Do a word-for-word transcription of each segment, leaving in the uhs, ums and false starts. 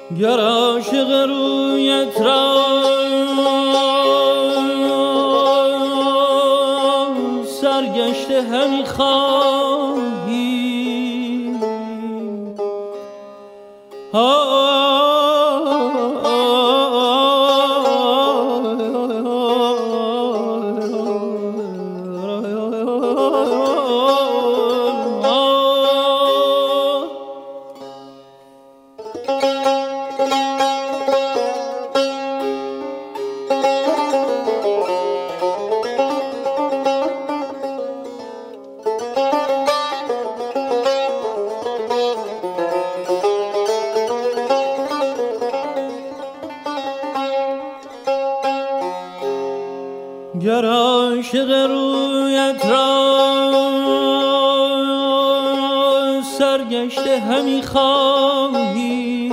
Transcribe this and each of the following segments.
گر عاشق رویت را سرگشته همی خواهی، گر عاشق رویت را سرگشته همی خواهی،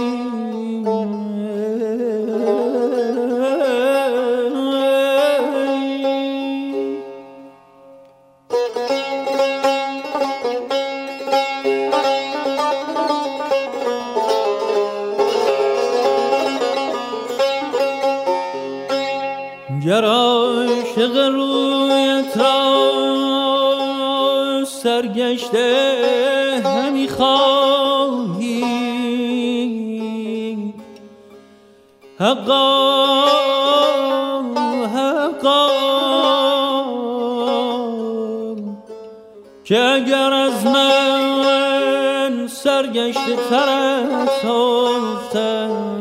گر عاشق رویت را سرگشته همی خواهی، حقا حقا که اگر از من سرگشته ترت افتد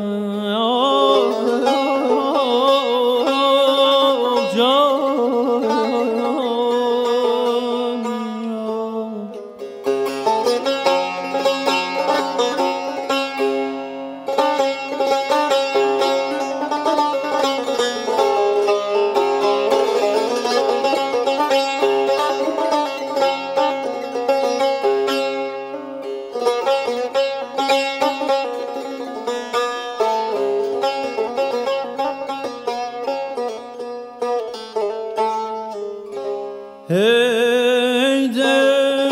ای دل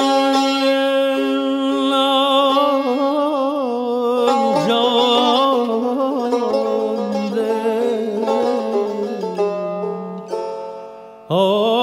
جان دل